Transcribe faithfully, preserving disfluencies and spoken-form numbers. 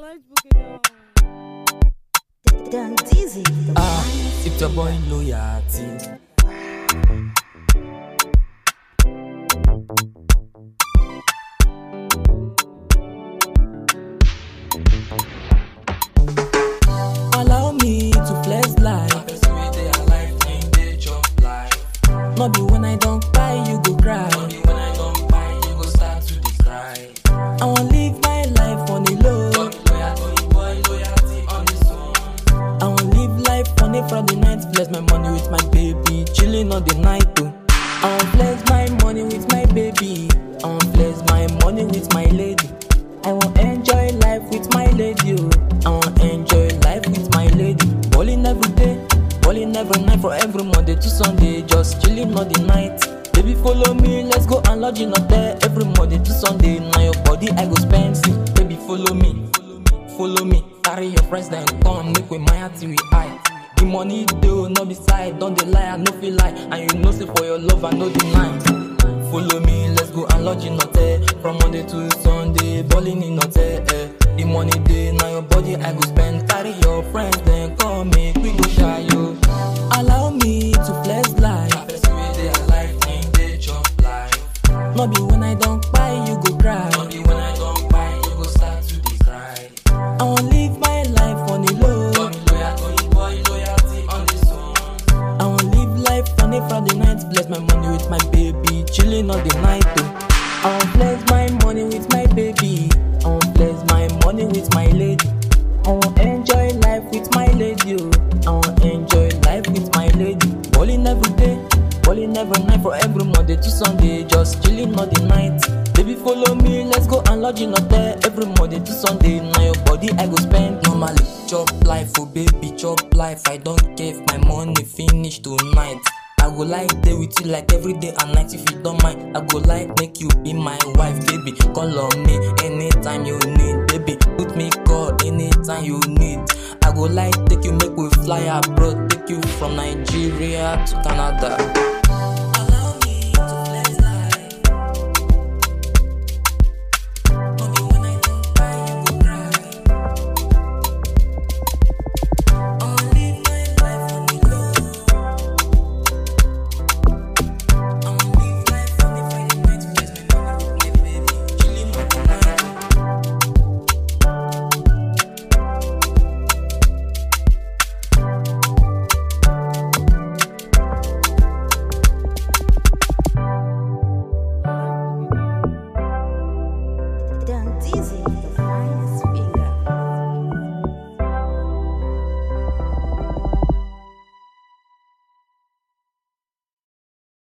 Done dizzy. Ah, if your boy loyalty. Allow me to flex life. Not be when I don't buy, you go cry. Not be when I don't buy, you go start to decry. I won't live my life on the low. Loyalty on the song. I won't live life on a Friday night. Bless my money with my baby, chilling on the night too. I won't bless my money with my baby. I won't bless my money with my lady. I won't enjoy life with my lady. Oh. I won't enjoy life with my lady. Balling every day. Balling every night from every Monday to Sunday, just chilling on the night. Baby, follow me, let's go and lodge in there every Monday to Sunday. Now your body I go spend, see. Baby, follow me, follow me. Carry your friends then come, make we mine till we high. The money do no be side, don't they lie, I no feel lie. And you know say for your love I no deny. Follow me, let's go and lodge in there from Monday to Sunday, balling in there. Eh. The money day, now your body I go spend. Carry your friends then come, make we go shy yo. Allow me to flex life. Not be when I don't buy, you go cry. Not be when I don't buy, you go start to decry. I won't live my life on the low. Loyalty on the song. I won't live life on a Friday night. Bless my money with my baby, chilling on the night too. I won't bless my money with my baby. I won't bless my money with my lady. I won't enjoy life with my lady. Oh. I won't enjoy life with my lady. Balling every day, balling every night from every Monday to Sunday, just chilling on the night. Baby, follow me, let's go and lodge in there every Monday to Sunday. Now your body I go spend. Normally chop life, oh baby, chop life. I don't care if my money finish tonight. I go like day with you like every day and night if you don't mind. I go like make you be my wife, baby. Call on me anytime you need, baby. Put me call anytime you need. I go like take you, make we fly abroad, take you from Nigeria to Canada. Done dizzy.